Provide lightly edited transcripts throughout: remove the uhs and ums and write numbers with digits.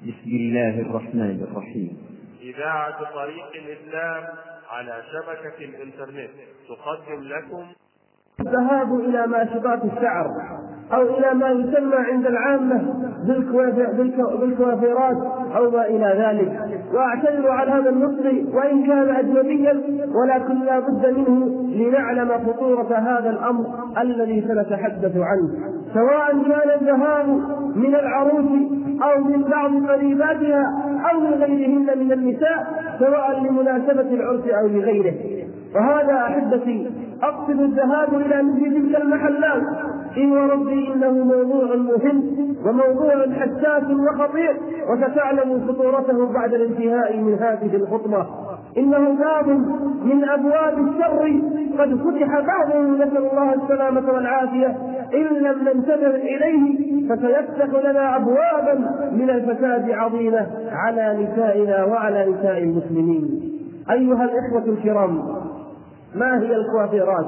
بسم الله الرحمن الرحيم. إذاعة طريق الإسلام على شبكة الإنترنت تقدم لكم الذهاب إلى ماشطات الشعر أو إلى ما يسمى عند العامة بالكوافيرات أو ما إلى ذلك. وأعتذر على هذا النص وإن كان أجنبيا، ولكن لا بد منه لنعلم خطورة هذا الأمر الذي سنتحدث عنه، سواء كان الذهاب من العروس أو من بعض قريباتها أو من غيرهن من النساء، سواء لمناسبة العرس أو لغيره. وهذا أحبتي أقصد الذهاب إلى مثل تلك المحلات إن وربي إنه موضوع مهم وموضوع حساس وخطير، وستعلم خطورته بعد الانتهاء من هذه الخطبة. إنه باب من أبواب الشر قد فتح بعضه، نسأل الله السلامة والعافية، إن لم ننتبه إليه فسيفتح لنا أبوابا من الفساد عظيمة على نسائنا وعلى نساء المسلمين. أيها الإخوة الكرام، ما هي الكوافيرات؟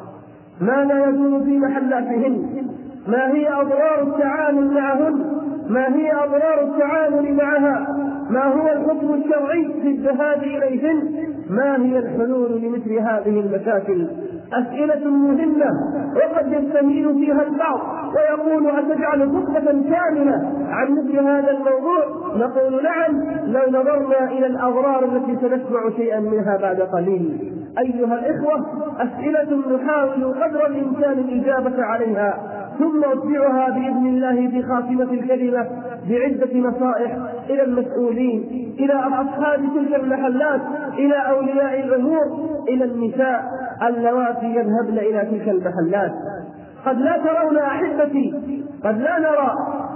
ما لا يكون في محلاتهن؟ ما هي أضرار التعامل معهن؟ ما هي أضرار التعامل معها؟ ما هو الحكم الشرعي في الذهاب إليهن؟ ما هي الحلول لمثل هذه المشاكل؟ أسئلة مهمة وقد يستميل فيها البعض ويقول: أتجعل خطبة كاملة عن مثل هذا الموضوع؟ نقول: نعم، لو نظرنا إلى الأضرار التي سنسمع شيئا منها بعد قليل. أيها الإخوة، أسئلة نحاول قدر الإمكان الإجابة عليها، ثم أتبعها بإذن الله بخاتمة الكلمة بعدة نصائح إلى المسؤولين، إلى أصحاب تلك المحلات، إلى أولياء الأمور، إلى النساء اللواتي يذهبن إلى تلك المحلات. قد لا ترون أحبتي، قد لا نرى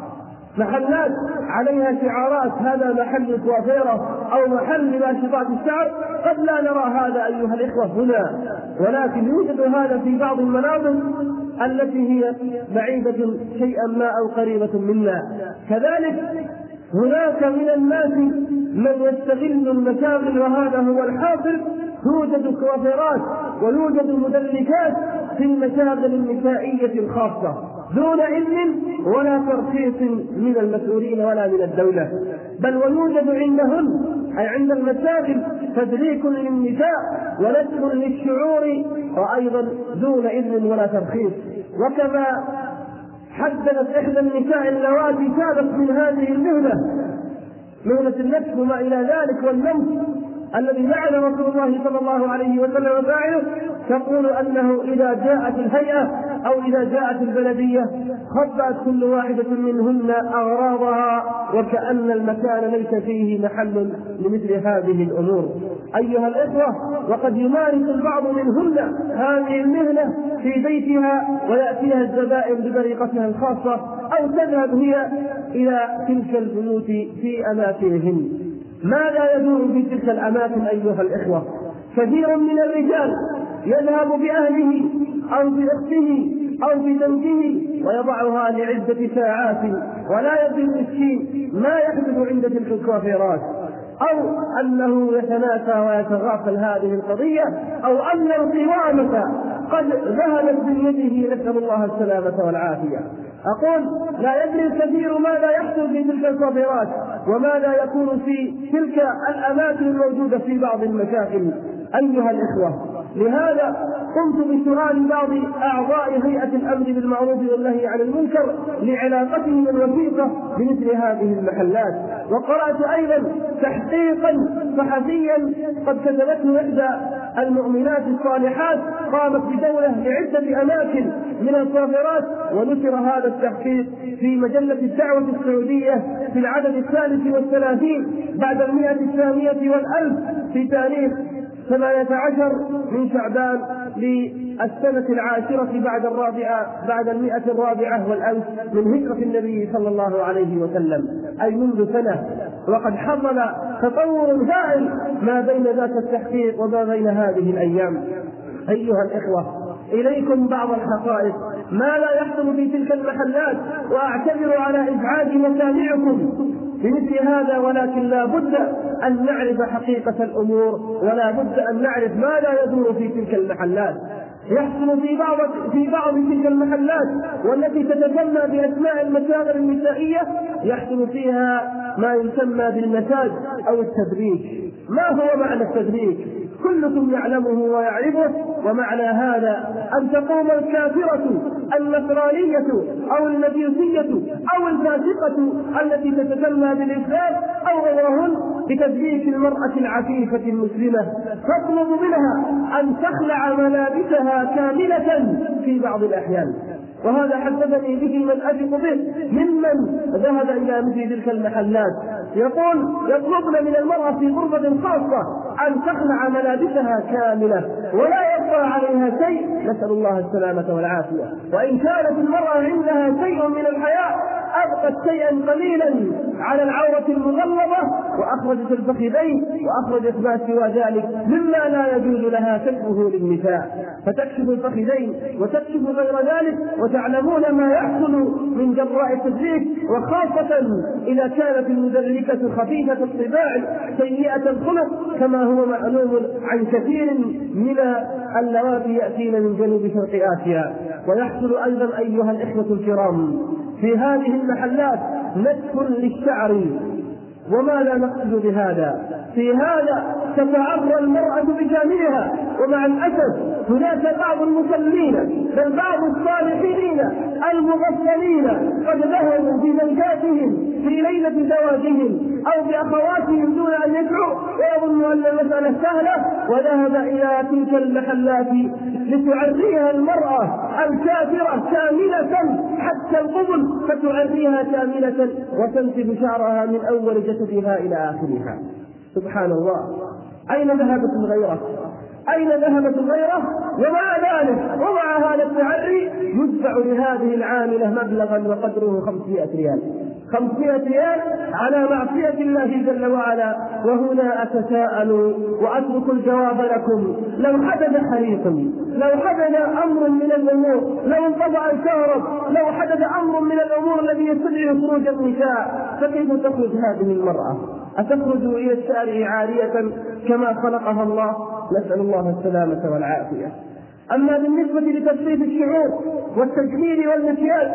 محلات عليها شعارات: هذا محل كوافيرة أو محل لماشطات الشعر، قد لا نرى هذا أيها الإخوة هنا، ولكن يوجد هذا في بعض المناطق التي هي بعيدة شيئا ما أو قريبة منا. كذلك هناك من الناس من يستغل المشاغل، وهذا هو الحاصل. توجد كوافيرات ويوجد مدلكات في المشاغل النسائية الخاصة دون إذن ولا ترخيص من المسؤولين ولا من الدولة، بل ويوجد عندهن أي عند المشاغل تدريك للنساء ونسخ للشعور، وأيضا دون إذن ولا ترخيص. وكما حددت إحدى النساء اللواتي تابت من هذه المهنة، مهنة النسخ وما إلى ذلك واللمس الذي لعن رسول الله صلى الله عليه وسلم فاعله، تقول أنه إذا جاءت الهيئة أو إذا جاءت البلدية خبأت كل واحدة منهن أغراضها، وكأن المكان ليس فيه محل لمثل هذه الأمور. أيها الإخوة، وقد يمارس البعض منهن هذه المهنة في بيتها ويأتيها الزبائن بطريقتها الخاصة، أو تذهب هي إلى تلك البيوت في أماكنهن. ماذا يدور في تلك الأماكن أيها الإخوة؟ كثير من الرجال يذهب بأهله أو بأخته أو بزوجه ويضعها لعدة ساعات، ولا يدري المسكين ما يحدث عند تلك الكوافيرات، أو أنه يتناسى ويتغافل هذه القضية، أو أن القوامة قد ذهبت بيده، نسأل الله السلامة والعافية. أقول: لا يدري الكثير ماذا يحصل في تلك الكوافيرات وماذا يكون في تلك الأماكن الموجودة في بعض المشاكل. أيها الإخوة، لهذا قمت بسؤال بعض أعضاء هيئة الأمر بالمعروف والنهي عن المنكر لعلاقتهم الوثيقة بمثل هذه المحلات، وقرأت أيضا تحقيقا صحفيا قد كتبته إحدى المؤمنات الصالحات قامت بدورة لعدة أماكن من الكوافيرات، ونشر هذا التحقيق في مجلة الدعوة السعودية في العدد 33 بعد 100 في تاريخ 18 من شعبان للسنة 10 بعد 100 والألف من هجرة النبي صلى الله عليه وسلم، أي منذ سنة. وقد حصل تطور هائل ما بين ذاك التحقيق وما بين هذه الأيام. أيها الإخوة، إليكم بعض الحقائق ما لا يحصل في تلك المحلات، وأعتذر على إزعاج مسامعكم بمثل هذا، ولكن لا بد أن نعرف حقيقة الأمور، ولا بد أن نعرف ما لا يدور في تلك المحلات. يحصل في بعض تلك المحلات والتي تتسمى بأسماء المشاغل النسائية، يحصل فيها ما يسمى بالمساج أو التدريج. ما هو معنى التدريج؟ كلكم يعلمه ويعرفه. ومعنى هذا أن تقوم الكافرة النصرانية أو المجوسية أو الفاسقة التي تتسمى بالإسلام أو غيرهن بتدريج المرأة العفيفة المسلمة، تطلب منها أن تخلع ملابسها كاملة في بعض الأحيان. وهذا حدثني به من أثق به ممن ذهب إلى مثل تلك المحلات، يقول يطلبن من المرأة في غرفة خاصة أن تخلع ملابسها كاملة ولا يبقى عليها شيء، نسأل الله السلامة والعافية. وإن كانت المرأة عندها شيء من الحياء أبقت شيئا قليلا على العورة المغلظة وأخرجت الفخذين وأخرجت ما سوى ذلك مما لا يجوز لها كشفه للنساء، فتكشف الفخذين وتكشف غير ذلك. وتعلمون ما يحصل من جراء التدريج، وخاصة إذا كانت المدركة خفيفة الطباع سيئة الخلق كما هو معلوم عن كثير من اللواتي يأتين من جنوب شرق آسيا. ويحصل أيضا أيها الإخوة الكرام في هذه المحلات نتف للشعر. وما لا نقصد بهذا؟ في هذا تتعرى المرأة بكاملها. ومع الأسف هناك بعض المسلمين بل بعض الصالحين المغفلين قد ذهبوا بزوجاتهم في ليلة زواجهم أو بأخواتهم دون أن يدعوا ويظن أن المسألة سهلة، وذهب إلى تلك المحلات لتعريها المرأة الكافرة كاملة حتى القبل، فتعريها كاملة وتنسب شعرها من أول جسدها إلى آخرها. سبحان الله، أين ذهبت الغيرة؟ أين ذهبت الغيرة؟ ومع ذلك ومع هذا التعري يدفع لهذه العاملة مبلغا وقدره 500 ريال، 500 ريال على معصية الله جل وعلا. وهنا أتساءل وأترك الجواب لكم: لو حدث حريق، لو حدث أمر من الأمور، لو انقطع الكهرب، لو حدث أمر من الأمور الذي يستدعي خروج النساء، فكيف تخرج هذه المرأة؟ أتخرج إلى الشارع عارية كما خلقها الله؟ نسأل الله السلامة والعافية. أما بالنسبة لتسريب الشعور والتجميل والمكياج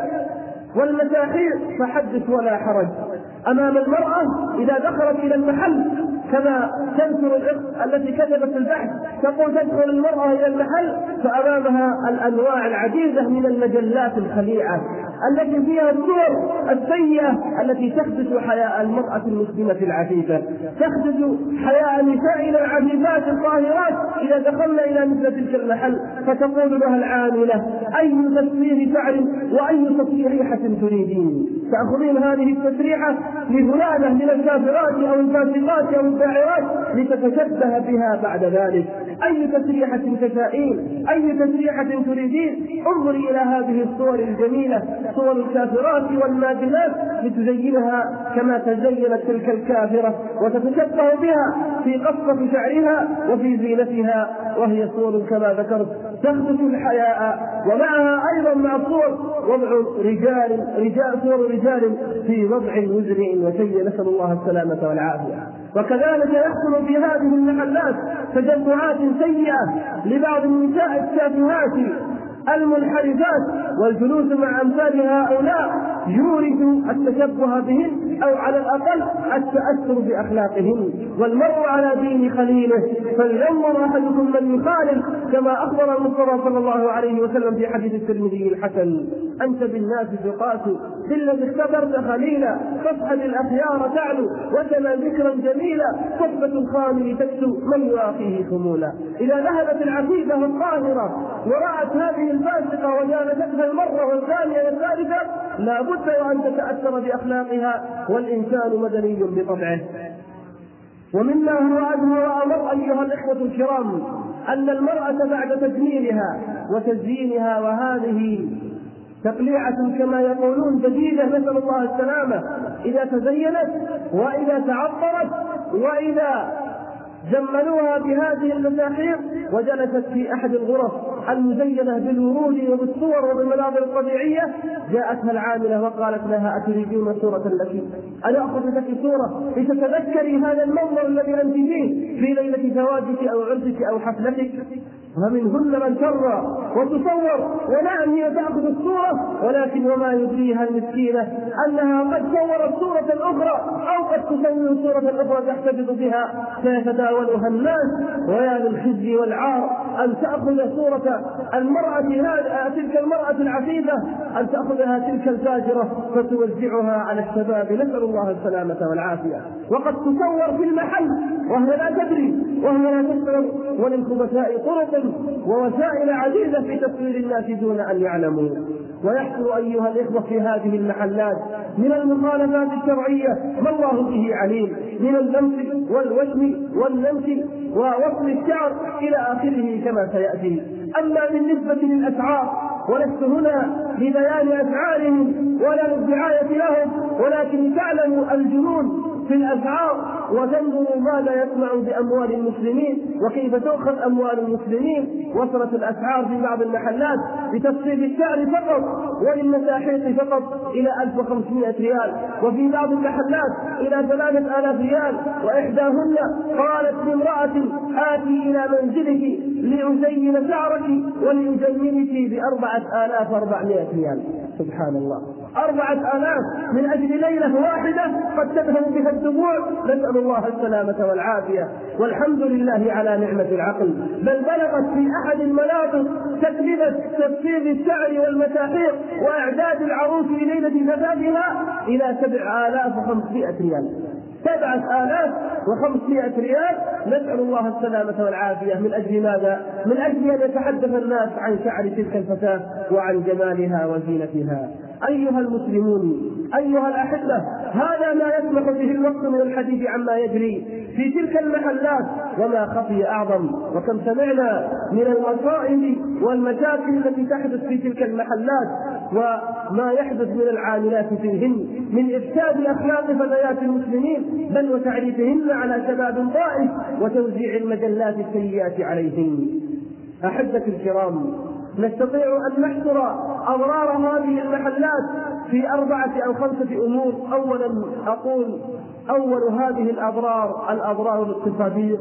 والمساحيق فحدث ولا حرج. أمام المرأة إذا دخلت إلى المحل كما تذكر الأخت التي كتبت البحث، تقول تدخل المرأة إلى المحل فأمامها الأنواع العديدة من المجلات الخليعة التي فيها الصور السيئة التي تخدش حياء المرأة المسلمة العفيفة، تخدش حياء نسائنا العفيفات الطاهرات إذا دخلنا إلى مثل تلك المحل. فتقول لها العاملة: أي تسريح شعر وأي تسريحة تريدين؟ تأخذين هذه التسريحة لفلانة من الكافرات أو الفاسقات أو الداعرات لتتشبه بها بعد ذلك. أي تسريحة تشائين؟ أي تسريحة تريدين؟ انظري إلى هذه الصور الجميلة، صور الكافرات والماجنات، لتزينها كما تزينت تلك الكافرة وتتشبه بها في قصة شعرها وفي زينتها، وهي صور كما ذكرت تخدش الحياء. ومعها أيضا مع صور وضع صور رجال في وضع مزرع وشيء، نسأل الله السلامة والعافية. وكذلك يحصل في هذه المحلات تجمعات سيئة لبعض النساء التافهات المنحرفات، والجلوس مع أمثال هؤلاء يورث التشبه بهن أو على الأقل التأثر بأخلاقهن. والمرء على دين خليله فلينظر أحدكم من يخالف، كما أخبر المصطفى صلى الله عليه وسلم في حديث الترمذي الحسن: أنت بالناس تقاس، بالذي اختبرت خليلا، تصحب الأخيار تعلو، وكما ذكرا جميلا، صحبة الخامل تكسو من يواقيه خمولا. إذا ذهبت العفيفة الطاهرة ورأت هذه الفاسقة وجالستها المرة والثانية والثالثة لا بد وأن تتأثر بأخلاقها، والإنسان مدني بطبعه. ومما هو أدهى وأمر أيها الإخوة الكرام أن المرأة بعد تجميلها وتزيينها، وهذه تقليعة كما يقولون جديدة نسأل الله السلامة، إذا تزينت وإذا تعطرت وإذا جملوها بهذه المساحيق وجلست في أحد الغرف المزينة بالورود وبالصور وبالمناظر الطبيعية، جاءتها العاملة وقالت لها: أتريدون صورة لك؟ أنا أخذ لك صورة لتتذكري هذا المنظر الذي أنت فيه في ليلة زواجك أو عرسك أو حفلتك؟ ومنهن من ترى وتصور، ونعم هي تأخذ الصورة، ولكن وما يدريها المسكينة أنها قد صورت صورة أخرى أو قد تصور صورة أخرى تحتفظ بها فيتداولها الناس. ويا للخزي والعار أن تأخذ صورة المرأة تلك المرأة العفيفة، أن تأخذها تلك الفاجرة فتوزعها على الشباب، نسأل الله السلامة والعافية. وقد تصور في المحل وهي لا تدري وهي لا تشعر، وللخبثاء طرق ووسائل عديدة في تصوير الناس دون أن يعلموا. ويحصل أيها الإخوة في هذه المحلات من المخالفات الشرعية ما الله به عليم، من اللمس والوشم واللمس ووصل الشعر إلى آخره كما سيأتي. أما بالنسبة للأسعار، ولست هنا لبيان أسعارهم ولا للدعاية لهم، ولكن تعلم الجنون في الأسعار وتنظر ماذا يسمع بأموال المسلمين وكيف تؤخذ أموال المسلمين. وصلت الأسعار في بعض المحلات بتصفيف الشعر فقط وللمساحيق فقط إلى 1500 ريال، وفي بعض المحلات إلى 3000 ريال. وإحداهن قالت لامرأة آتي إلى منزلك لأزين شعرك ولأجملك ب4400 ريال. سبحان الله، 4000 من أجل ليلة واحدة قد تذهب بها الدموع، نسأل الله السلامة والعافية. والحمد لله على نعمة العقل، بل بلغت في أحد المناطق تكلفة تصفيف الشعر والمساحيق وإعداد العروس لليلة زفافها إلى 7500 ريال. 7500 ريال، نسأل الله السلامة والعافية. من أجل ماذا؟ من أجل أن يتحدث الناس عن شعر تلك الفتاة وعن جمالها وزينتها. أيها المسلمون، أيها الأحبة، هذا ما يسمح به الوقت من الحديث عما يجري في تلك المحلات، وما خفي أعظم. وكم سمعنا من المصائب والمشاكل التي تحدث في تلك المحلات، وما يحدث من العاملات فيهن من إفساد أخلاق فتيات المسلمين، بل وتعريفهن على شباب ضائع وتوزيع المجلات السيئات عليهن. أحبتي الكرام، نستطيع أن نحصر أضرار هذه المحلات في 4 أو 5 أمور. أولا أقول أول هذه الأضرار الاقتصادية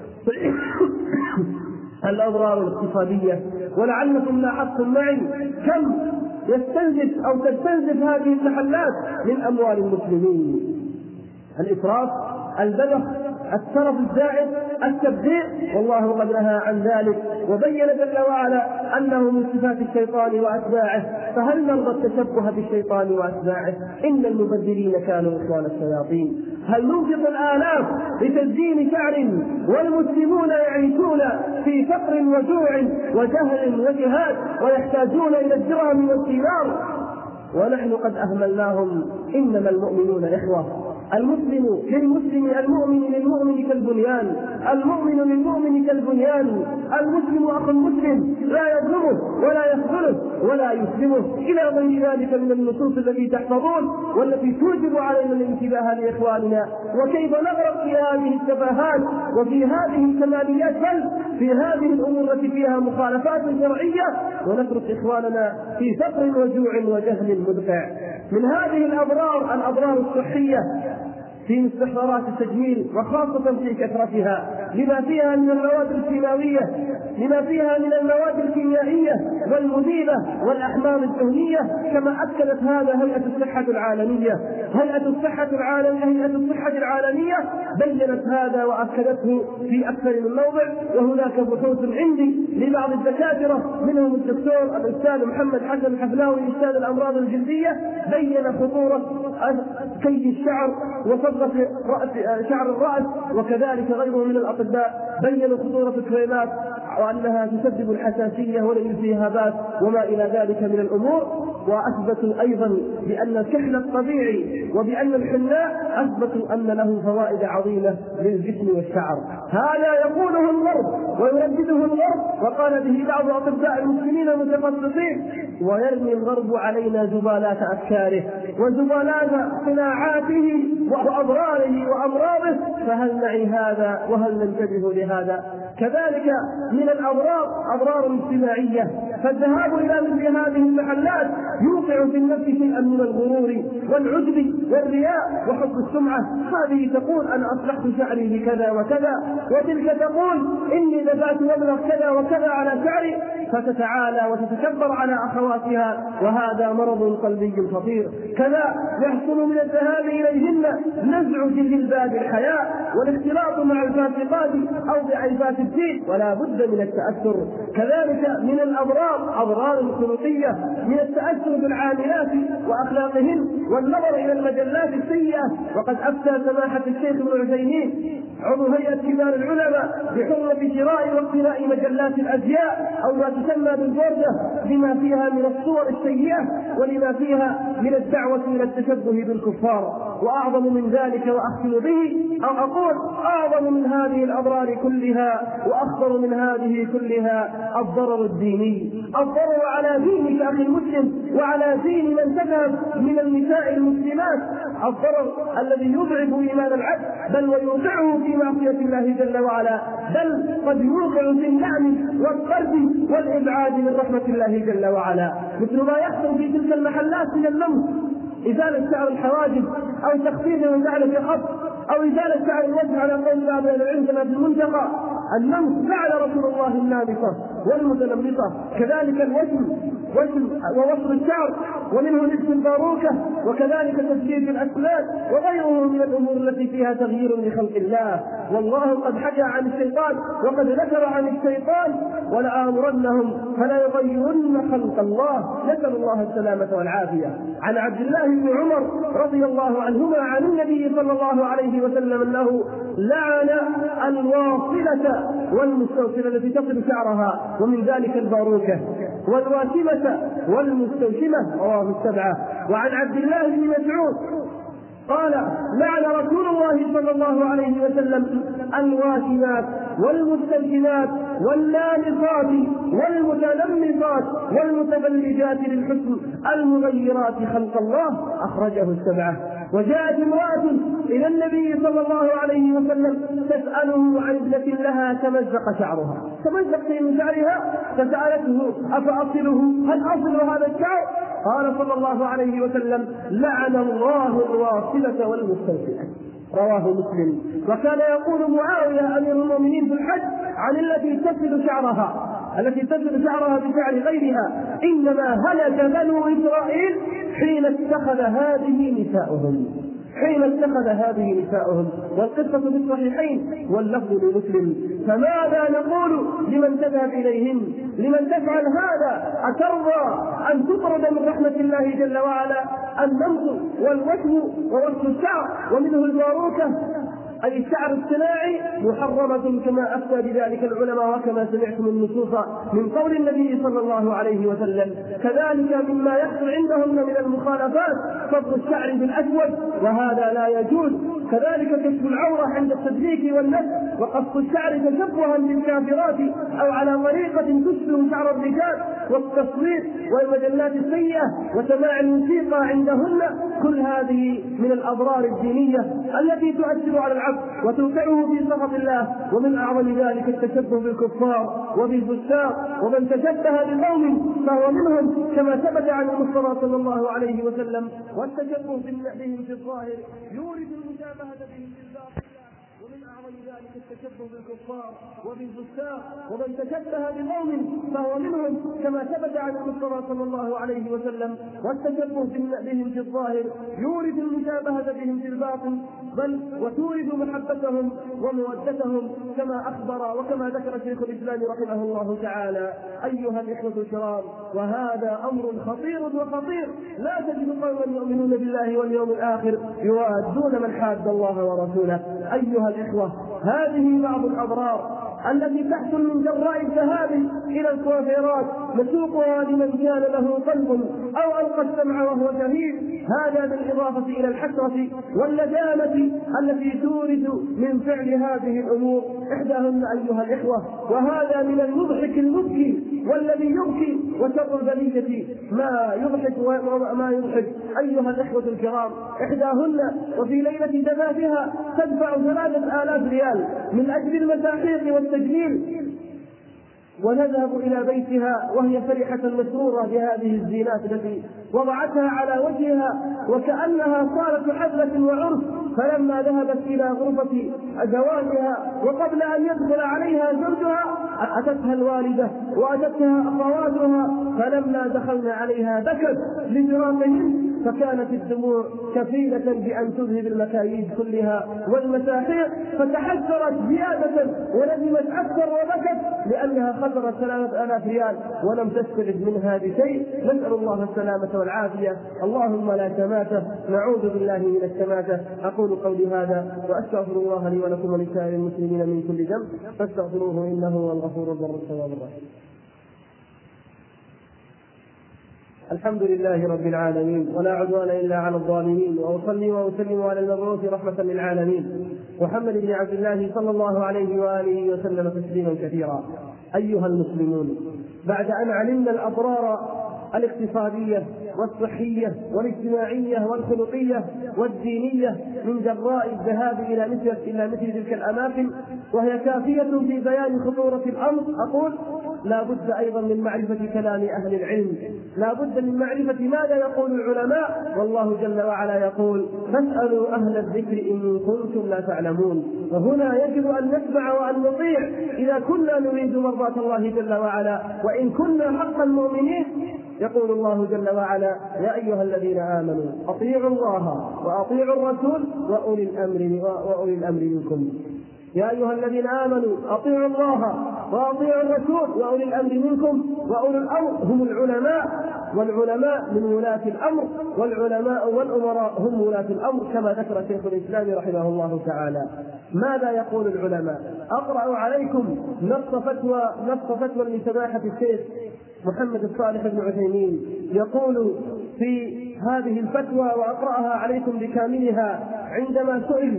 الأضرار الاقتصادية. ولعلكم لاحظتم معي كم يستنزف أو تستنزف هذه المحلات من أموال المسلمين: الإسراف، البذخ، الترف الزائد، التبذير، والله قد نهى عن ذلك وبين جل وعلا أنه من صفات الشيطان وأتباعه. فهل نرضى التشبه بالشيطان وأتباعه؟ إن المبذرين كانوا إخوان الشياطين. هل ننفق الآلاف لتزيين شعر والمسلمون يعيشون في فقر وجوع وجهل وجهاد ويحتاجون إلى الدرهم والدينار ونحن قد أهملناهم؟ إنما المؤمنون إخوة. المسلم للمسلم، المؤمن للمؤمن كالبنيان، المؤمن للمؤمن كالبنيان. المسلم أخو المسلم لا يظلمه ولا يخذله ولا يسلمه، إلى غير ذلك من النصوص التي تحفظون والتي توجب علينا الانتباه لإخواننا. وكيف نغرق في هذه التفاهات وفي هذه الكماليات، بل في هذه الأمور التي فيها مخالفات شرعية، ونترك إخواننا في فقر وجوع وجهل مدقع. من هذه الأضرار الصحية في استحضارات التجميل، وخاصة في كثرتها، لما فيها من المواد الكيماوية، لما فيها من المواد الكيميائية والمذيبة والأحمام الدهنية، كما أكدت هذا هيئة الصحة العالمية. هيئة الصحة العالمية بيّنت هذا وأكدته في أكثر من موضع. وهناك بحوث عندي لبعض الدكاترة منهم الدكتور الأستاذ محمد حسن الحفلاوي أستاذ الأمراض الجلدية، بيّن خطورة كي الشعر وصبغة شعر الرأس، وكذلك غيره من الأطباء بيّنوا خطورة الكريمات وأنها تسبب الحساسية والالتهابات وما إلى ذلك من الأمور. وأثبتوا أيضا بأن الكحل الطبيعي وبأن الحناء أثبتوا أن له فوائد عظيمة للجسم والشعر. هذا يقوله الغرب ويردده الغرب، وقال به بعض أطباء المسلمين المتخصصين، ويرمي الغرب علينا زبالات أفكاره وزبالات صناعاته وأضراره وأمراضه، فهل نعي هذا وهل ننتبه لهذا؟ كذلك من الأضرار أضرار اجتماعية، فالذهاب إلى مثل هذه المحلات يوقع في النفس شيئا من الغرور والعجب والرياء وحب السمعة. هذه تقول أنا أصلحت شعري بكذا وكذا، وتلك تقول إني دفعت مبلغ كذا وكذا على شعري، فتتعالى وتتكبر على أخواتها، وهذا مرض قلبي خطير. كذا يحصل من الذهاب إليهن نزع جلباب الحياء والاختلاط مع الفاسقات أو بعيبات الدين، ولا بد من التأثر. كذلك من الأضرار أضرار الخلقية، من التأثر بالعاملات وأخلاقهن والنظر إلى المجلات السيئة. وقد أفتى سماحة الشيخ ابن عثيمين عضو هيئة كبار العلماء بحرمة شراء واقتناء مجلات الأزياء أو ما تسمى بالبوردة بما فيها من الصور السيئة ولما فيها من الدعوة إلى التشبه بالكفار. وأعظم من ذلك وأختم به أو أقول أعظم من هذه الأضرار كلها وأخطر من هذه كلها الضرر الديني، الضرر على دينك أخي المسلم وعلى دين من تذهب من النساء المسلمات، الضرر الذي يضعف إيمان العبد بل ويوقعه في معصية الله جل وعلا، بل قد يوقع في اللعن والطرد والإبعاد من رحمة الله جل وعلا، مثل ما يحصل في تلك المحلات من اللمس، إزالة شعر الحواجب أو تخفيف من ذلك الخط أو إزالة شعر الوجه على قول بعض العلماء في المنطقة. النمس فعل رسول الله النامصة والمتنمصة، كذلك الوجه ووصل الشعر ومنه لبس الباروكة، وكذلك تسجيل الأسنان وغيره من الأمور التي فيها تغيير لخلق الله. والله قد حكى عن الشيطان وقد ذكر عن الشيطان ولآمرنهم فلا يغيرن خلق الله، نسأل الله السلامة والعافية. عن عبد الله بن عمر رضي الله عنهما عن النبي صلى الله عليه وسلم أنه لعن الواصلة والمستوصلة التي تصل شعرها، ومن ذلك الباروكة، والواشمة والمستوشمة، رواه السبعة. وعن عبد الله بن مسعود قال لعن رسول الله صلى الله عليه وسلم الواشمات والمستوشمات والنامصات والمتنمصات والمتبلجات للحسن المغيرات خلق الله، أخرجه السبعة. وجاءت امرأة إلى النبي صلى الله عليه وسلم تسأله عن ابنة لها تمزق شعرها، تمزق من شعرها، فسألته أفأصله؟ هل أصل هذا الشعر؟ قال صلى الله عليه وسلم لعن الله الواصلة والمستوصلة، رواه مسلم. وكان يقول معاوية أمير المؤمنين في الحج عن التي تسل شعرها بشعر غيرها إنما هلك بنو إسرائيل حين اتخذ هذه نساؤهم، والقصة في الصحيحين واللفظ لمسلم. فماذا نقول لمن تذهب إليهم؟ لمن تفعل هذا؟ أترضى أن تطرد من رحمة الله جل وعلا؟ النمط والوجه ووصل الشعر ومنه الباروكة أي الشعر الصناعي محرمة كما أفتى بذلك العلماء وكما سمعتم النصوص من قول النبي صلى الله عليه وسلم. كذلك مما يحصل عندهم من المخالفات فضل الشعر بالأسود، وهذا لا يجوز. كذلك كشف العورة عند التدليك والنفس، وقص الشعر تشبها بالكافرات أو على طريقة تشبه شعر الرجال، والتصوير والمجلات السيئة وسماع الموسيقى عندهن، كل هذه من الأضرار الدينية التي تؤثر على العبد وتوقعه في سخط الله. ومن أعظم ذلك التشبه بالكفار وبالفساق، ومن تشبه بقوم فهو منهم كما ثبت عن المصطفى صلى الله عليه وسلم. والتشبه بهم في الظاهر يورث المشابهة بهم في الباطن. ومن أعظم ذلك التشبه بالكفار وبالفساق، ومن تشبه بقوم فهو منهم كما ثبت عن المصطفى صلى الله عليه وسلم. والتشبه بهم في الظاهر يورث المشابهة بهم في الباطن، بل وتورث محبتهم ومودتهم كما أخبر وكما ذكر شيخ الإسلام رحمه الله تعالى. أيها الإخوة الكرام، وهذا أمر خطير وخطير، لا تجد قوما يؤمنون بالله واليوم الآخر يوادون من حاد الله ورسوله. أيها الإخوة، هذه بعض الأضرار التي تحصل من جراء الذهاب إلى الكوافيرات، نسوقها لمن كان له قلب أو ألقى السمع وهو شهيد هذا بالإضافة إلى الحسرة والندامة التي تورد من فعل هذه الأمور، إحداهن أيها الإخوة، وهذا من المضحك المبكي والذي يبكي، وشر البلية ما يضحك وما يضحك أيها الإخوة الكرام، إحداهن وفي ليلة زفافها تدفع 3000 ريال من أجل المساحيق والتجميل، ونذهب إلى بيتها وهي فرحة مسرورة بهذه الزينات التي وضعتها على وجهها وكأنها صارت حفلة وعرس. فلما ذهبت إلى غرفة زواجها وقبل أن يدخل عليها زوجها أتتها الوالدة وأتتها أخواتها، فلما دخلنا عليها بكت لفراقهن، فكانت الدموع كفيلة بأن تذهب المكاييد كلها والمساحيق، فتحسرت زيادة وندمت أكثر وبكت لأنها خسرت 3000 ريال ولم تستفد منها بشيء. نسأل الله السلامة والعافية. اللهم لا شماتة، نعوذ بالله من الشماتة. أقول قولي هذا وأستغفر الله لي ولكم ولسائر المسلمين من كل ذنب فاستغفروه إنه هو الغفور البر التواب الرحيم. الحمد لله رب العالمين، ولا عدوان إلا على الظالمين، وأصلي وأسلم على المبعوث رحمة للعالمين محمد بن عبد الله صلى الله عليه وآله وسلم تسليما كثيرا. أيها المسلمون، بعد أن علمنا الأضرار الاقتصادية والصحية والاجتماعية والخلقية والدينية من جراء الذهاب إلى مثل تلك الأماكن، وهي كافية في بيان خطورة الأمر، أقول لا بد أيضا من معرفة كلام أهل العلم، لا بد من معرفة ماذا يقول العلماء. والله جل وعلا يقول فاسألوا أهل الذكر إن كنتم لا تعلمون. وهنا يجب أن نسمع وأن نطيع إذا كنا نريد مرضاة الله جل وعلا، وإن كنا حقا مؤمنين. يقول الله جل وعلا يا أيها الذين آمنوا أطيعوا الله وأطيعوا الرسول وأولي الأمر منكم. يا أيها الذين آمنوا أطيعوا الله وأطيعوا الرسول وأولي الأمر منكم. وأولي الأمر هم العلماء، والعلماء من ولاة الأمر، والعلماء والأمراء هم ولاة الأمر، كما ذكر شيخ الإسلام رحمه الله تعالى. ماذا يقول العلماء؟ أقرأ عليكم نص فتوى لسماحة الشيخ محمد الصالح بن عثيمين، يقول في هذه الفتوى، وأقرأها عليكم بكاملها، عندما سئل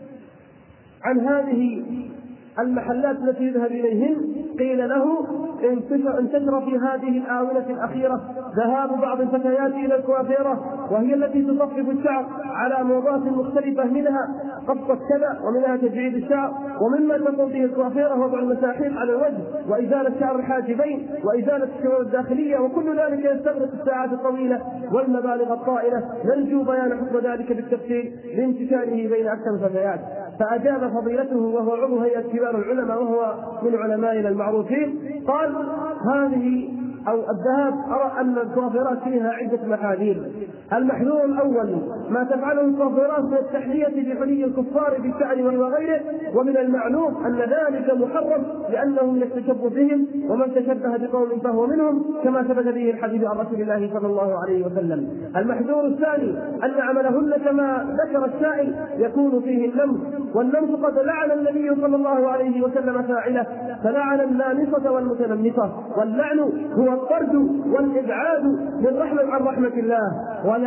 عن هذه المحلات التي يذهب إليهن قيل له انتشر في هذه الآونة الأخيرة ذهاب بعض الفتيات إلى الكوافيرة، وهي التي تصفف الشعر على موضات مختلفة، منها قصة كذا، ومنها تجعيد الشعر، ومما تقوم به الكوافيرة وضع المساحيق على الوجه وإزالة شعر الحاجبين وإزالة الشعور الداخلية، وكل ذلك يستغرق الساعات الطويلة والمبالغ الطائلة. نرجو بيان حكم ذلك بالتفصيل لانتشاره بين أكثر الفتيات. فأجاب فضيلته وهو عضو هيئة كبار العلماء وهو من علمائنا المعروفين، قال هذه أو الذهاب أرى أن الكوافيرات فيها عدة محاذير. المحذور الأول ما تفعله الكوافيرات من التحلية بحلي الكفار بالشعر وغيره، ومن المعلوم أن ذلك محرم لأنهم يستشب بهم، ومن تشبه بقوم فهو منهم، كما ثبت به الحديث عن رسول الله صلى الله عليه وسلم. المحذور الثاني أن عملهن كما ذكر السائل يكون فيه اللمس، واللمس قد لعن النبي صلى الله عليه وسلم فاعله، فلعن النامصة والمتنمصة، واللعن هو الطرد والإبعاد عن رحمة الله.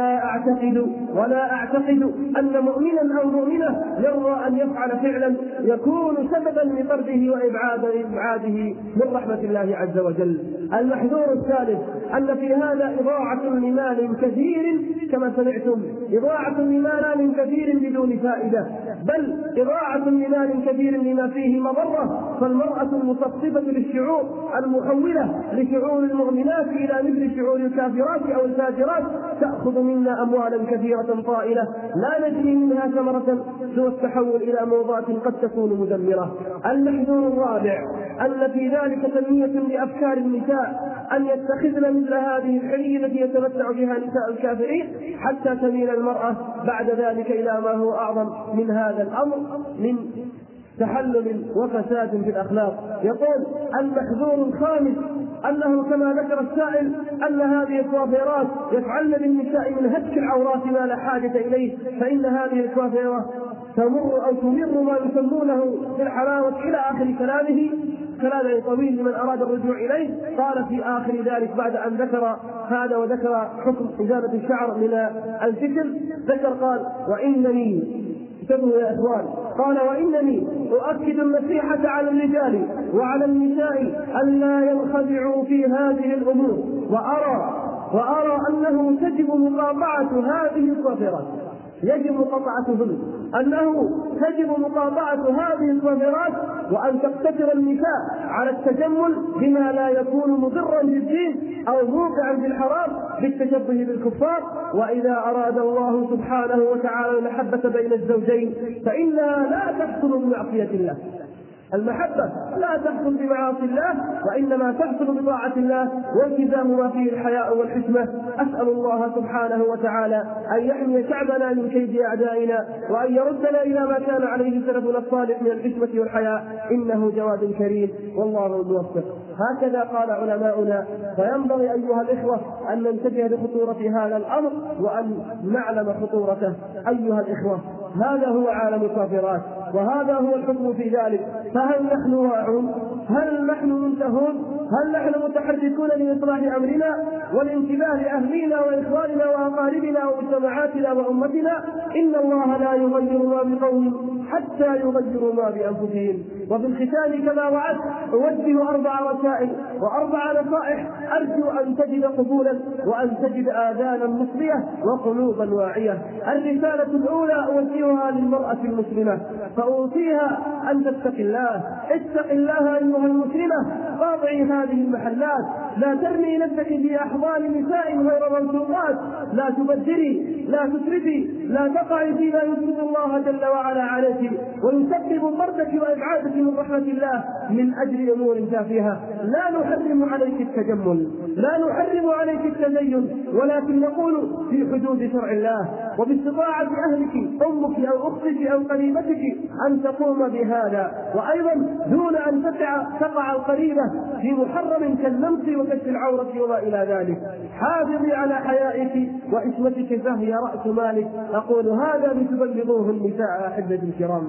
ولا أعتقد أن مؤمنا أو مؤمنة يرضى أن يفعل فعلا يكون سببا لطرده وإبعاده من رحمة الله عز وجل. المحذور الثالث أن في هذا إضاعة لمال كثير، كما سمعتم، إضاعة لمال كثير بدون فائدة، بل إضاعة لمال كثير لما فيه مضرة. فالمرأة المصففة للشعور المحولة لشعور المؤمنات إلى مثل شعور الكافرات أو الفاجرات تأخذ منا أموالا كثيرة طائلة لا نجري منها ثمرة سوى التحول إلى موضات قد تكون مدمرة. المحذور الرابع أن في ذلك تنمية لأفكار النساء أن يتخذن مثل هذه الحلي التي يتمتع بها نساء الكافرين، حتى تميل المرأة بعد ذلك إلى ما هو أعظم من هذا الأمر من تحلل وفساد في الأخلاق. يقول المحذور الخامس أنه كما ذكر السائل أن هذه الكوافيرات يفعلن بالنساء من هتك العورات ما لا حاجة إليه، فإن هذه الكوافيرة تمر ما يسمونه بالحلاوة إلى آخر كلامه. كلام طويل لمن أراد الرجوع إليه. قال في آخر ذلك بعد أن ذكر هذا وذكر حكم إزالة الشعر من الفكر، ذكر قال: وإنني، انتبهوا يا إخوان، قال: وإنني أؤكد النصيحة على الرجال وعلى النساء أن لا ينخدعوا في هذه الأمور، وأرى أنه تجب مقاطعة هذه الصافرات، يجب مقاطعتهن، أنه تجب مقاطعة هذه الصافرات، وأن تقتصر النساء على التجمل بما لا يكون مضرا بالدين أو موقعا في الحرام بالتشبه بالكفار. وإذا أراد الله سبحانه وتعالى المحبة بين الزوجين فإنها لا تحصل بمعصية الله. المحبة لا تحصل بمعاصي الله، وإنما تحصل بطاعة الله والتزام ما فيه الحياء والحكمة. أسأل الله سبحانه وتعالى أن يحمي شعبنا من كيد أعدائنا، وأن يردنا إلى ما كان عليه سلفنا الصالح من الحكمة والحياء، إنه جواد كريم والله الموفق. هكذا قال علماؤنا. فينبغي أيها الإخوة أن ننتبه لخطورة هذا الأمر وأن نعلم خطورته. أيها الإخوة، هذا هو عالم الكافرات، وهذا هو الحكم في ذلك. فهل نحن واعون؟ هل نحن منتهون؟ هل نحن متحركون لإصلاح أمرنا والانتباه لأهلنا وإخواننا وأقاربنا ومجتمعاتنا وأمتنا؟ إن الله لا يغير ما بقوم حتى يغيروا ما بأنفسهم. وفي الختام كما وعدت أوجه 4 رسائل و4 نصائح أرجو أن تجد قبولا وأن تجد آذانا مصغية وقلوبا واعية. الرسالة الأولى أوجهها للمرأة المسلمة، فأوصيها أن تتقي الله. اتق الله أيها المسلمة، قاطعي هذه المحلات، لا ترمي نفسك في أحضان نساء غير منصوبات، لا تبذري، لا تسرفي، لا تقعي فيما يسرف الله جل وعلا عليك ويسبب طردك وإبعادك من رحمة الله من أجل أمور تافهة. لا نحرم عليك التجمل، لا نحرم عليك التزين، ولكن نقول في حدود شرع الله وباستطاعة أهلك أمك أو أختك أو قريبتك أن تقوم بهذا، وأيضا دون أن تقع القريبة في محرم كاللمس وكشف العورة وما إلى ذلك. حافظي على حيائك وعصمتك فهي رأس مالك. أقول هذا لتبلغوه النساء أحبتي الكرام.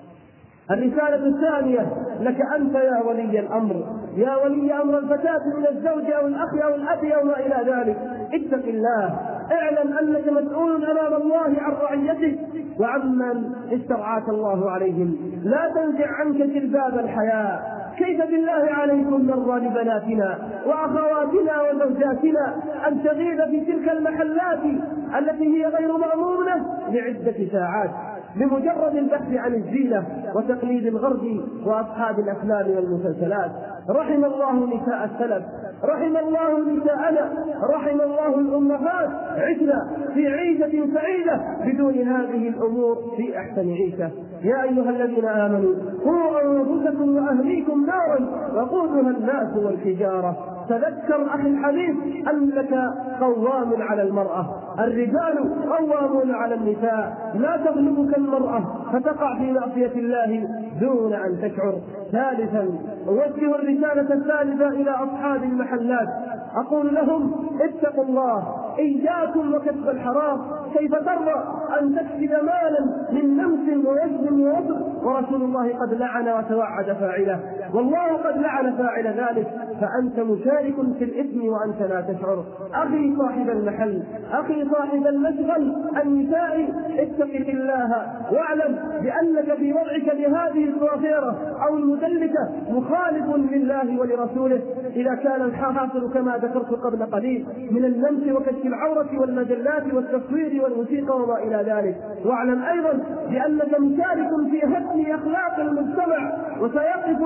الرسالة الثانية لك أنت يا ولي الأمر، يا ولي أمر الفتاة من الزوج أو الأخ أو الأب أو ما إلى ذلك. اتق الله، اعلم أنك مسؤول أمام الله عن رعيتك وعمن استرعاك الله عليهم. لا تنزع عنك جلباب الحياء. كيف بالله عليكم نرضى لبناتنا وأخواتنا وزوجاتنا أن تغيب في تلك المحلات التي هي غير مأمونة لعدة ساعات بمجرد البحث عن الزينة وتقليد الغرب وأصحاب الأفلام والمسلسلات؟ رحم الله نساء السلف، رحم الله نساءنا، رحم الله الأمهات، عشنا في عيشة سعيدة بدون هذه الأمور في أحسن عيشة. يا أيها الذين آمنوا قوا أنفسكم وأهليكم نارا وقودها الناس والحجارة. تذكر أخي الحبيب أنك قوام على المرأة، الرجال قوامون على النساء، لا تغلبك المرأة فتقع في معصية الله دون أن تشعر. ثالثا أوجه الرسالة الثالثة إلى أصحاب المحلات، أقول لهم اتقوا الله، إياكم وكسب الحرام. كيف ترضى أن تكسب مالا من نمس ويسلم ووصف ورسول الله قد لعن وتوعد فاعله، والله قد لعن فاعل ذلك، فأنت مشارك في الإثم وأنت لا تشعر. أخي صاحب المحل، أخي صاحب المشغل النسائي، اتق الله واعلم بأنك في وضعك بهذه الصافرة أو المدلكة مخالف لله ولرسوله إذا كان الحاصل كما ذكرت قبل قليل من اللمس وكشف العورة والمجلات والتصوير والموسيقى وما إلى ذلك. واعلم أيضا بأنك مشارك في هدم أخلاق المجتمع، وسيقف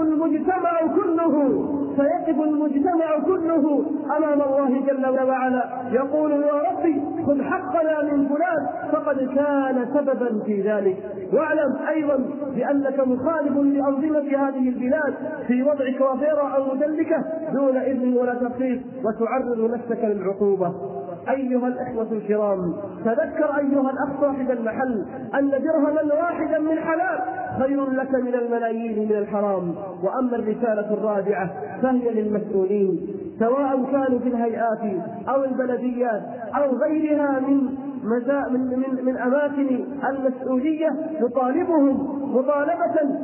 المجتمع كله أمام الله جل وعلا يقول يا ربي خذ حقنا من فلان فقد كان سببا في ذلك. واعلم أيضا بأنك مخالف لأنظمة هذه البلاد في وضع كوافيرة أو مدلكة دون إذن ولا تخفيف وتعرض نفسك للعقوبة. أيها الإخوة الكرام، تذكر أيها الأخ صاحب المحل أن درهما واحدا من حلال خير لك من الملايين من الحرام. وأما الرسالة الرابعة فهي للمسؤولين سواء كانوا في الهيئات أو البلديات أو غيرها من أماكن المسؤولية، نطالبهم مطالبة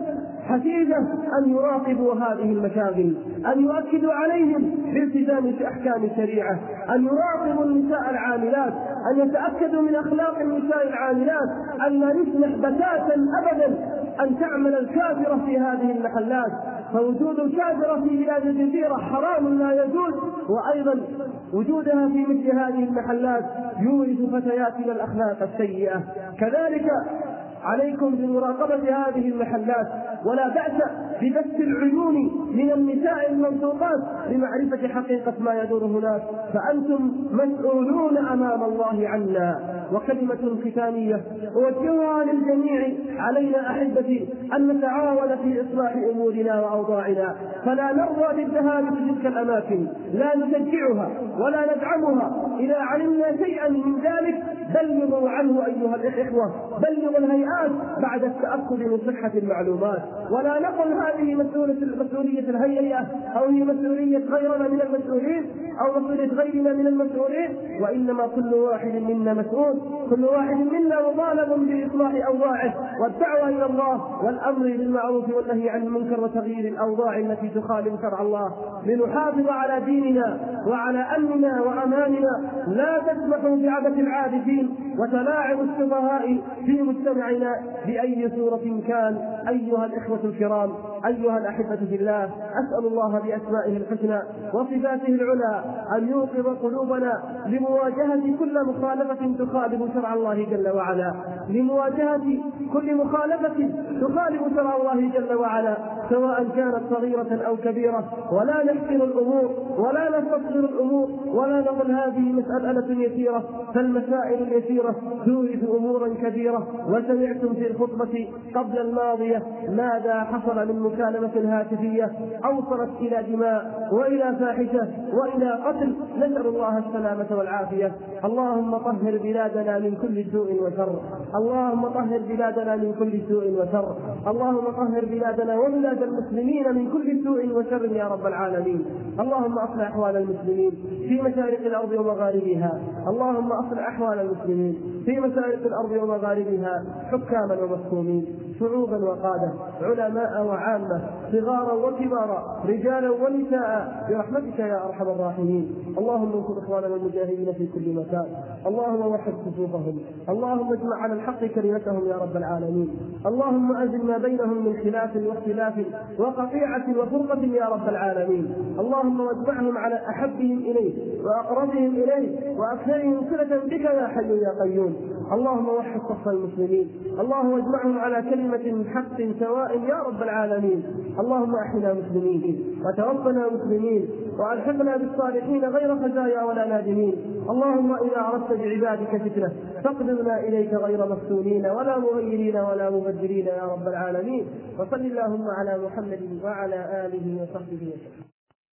حثيثة أن يراقبوا هذه المشاغل، أن يؤكدوا عليهم بالتزام أحكام الشريعة، أن يراقبوا النساء العاملات، أن يتأكدوا من أخلاق النساء العاملات، أن لا يسمح بتاتا أبدا أن تعمل الكافرة في هذه المحلات، فوجود الكافرة في بلاد الجزيرة حرام لا يجوز، وأيضا وجودها في مثل هذه المحلات يورث فتياتنا الأخلاق السيئة. كذلك عليكم بمراقبة هذه المحلات، ولا بأس ببث العيون من النساء المنطوقات لمعرفة حقيقة ما يدور هناك، فأنتم مسؤولون أمام الله عنا. وكلمة ختامية أوجهها للجميع: علينا أحبتي أن نتعاون في إصلاح أمورنا وأوضاعنا، فلا نرضى بالذهاب في تلك الأماكن، لا نشجعها ولا ندعمها. إذا علمنا شيئا من ذلك بلغوا عنه أيها الإخوة، بلغوا الهيئات بعد التأكد من صحة المعلومات، ولا نقل هذه مسؤولية الهيئة أو هي مسؤولية غيرنا من المسؤولين أو مسؤولية غيرنا من المسؤولين، وإنما كل واحد منا مسؤول، كل واحد منا مطالب بإصلاح أوضاعه والدعوة إلى الله والأمر بالمعروف والنهي عن المنكر وتغيير الأوضاع التي تخالف شرع الله، لنحافظ على ديننا وعلى أمننا وأماننا. لا تسمحوا بعبث العابثين وتلاعب السفهاء في مجتمعنا بأي صورة كان. أيها الإخوة الكرام، أيها الأحبة في الله، أسأل الله بأسمائه الحسنى وصفاته العلى أن يوقظ قلوبنا لمواجهة كل مخالفة تخالف شرع الله جل وعلا، لمواجهة كل مخالفة تخالف شرع الله جل وعلا، سواء كانت صغيرة أو كبيرة، ولا نحقر الأمور ولا نستصغر الأمور ولا نقل هذه مسألة يسيرة، فالمسائل اليسيرة تورث أمورا كبيرة. وسمعتم في الخطبة قبل الماضية ماذا حصل من مكالمة هاتفية أوصلت إلى دماء وإلى فاحشة وإلى قتل، نسأل الله السلامة والعافية. اللهم طهر بلادنا من كل سوء وشر، اللهم طهر بلادنا من كل سوء وشر، اللهم طهر بلادنا وبلاد المسلمين من كل سوء وشر يا رب العالمين. اللهم أصلح أحوال المسلمين في مشارق الأرض ومغاربها، اللهم أصلح أحوال المسلمين في مشارق الأرض ومغاربها، حكاما ومحكومين، شعوبا وقادة، علماء وعامة، صغارا وكبارا، رجالا ونساء، برحمتك يا أرحم الراحمين. اللهم انصر إخواننا المجاهدين في كل مكان، اللهم وحد صفوفهم، اللهم اجمع على الحق كلمتهم يا رب العالمين. اللهم أزل ما بينهم من خلاف واختلاف وقطيعة وفرقة يا رب العالمين. اللهم واجمعهم على أحبهم إليه وأقربهم إليه وأكثرهم صلة بك يا حي يا قيوم. اللهم وحد صف المسلمين، اللهم واجمعهم على كلمة حق سواء يا رب العالمين. اللهم أحينا مسلمين وتوفنا مسلمين وألحقنا بالصالحين غير خزايا ولا نادمين. اللهم إذا أردت بعبادك فتنة فاقبضنا إليك غير مفتونين ولا مغيرين ولا مبدلين يا رب العالمين. وصل اللهم على محمد وعلى آله وصحبه وسلم.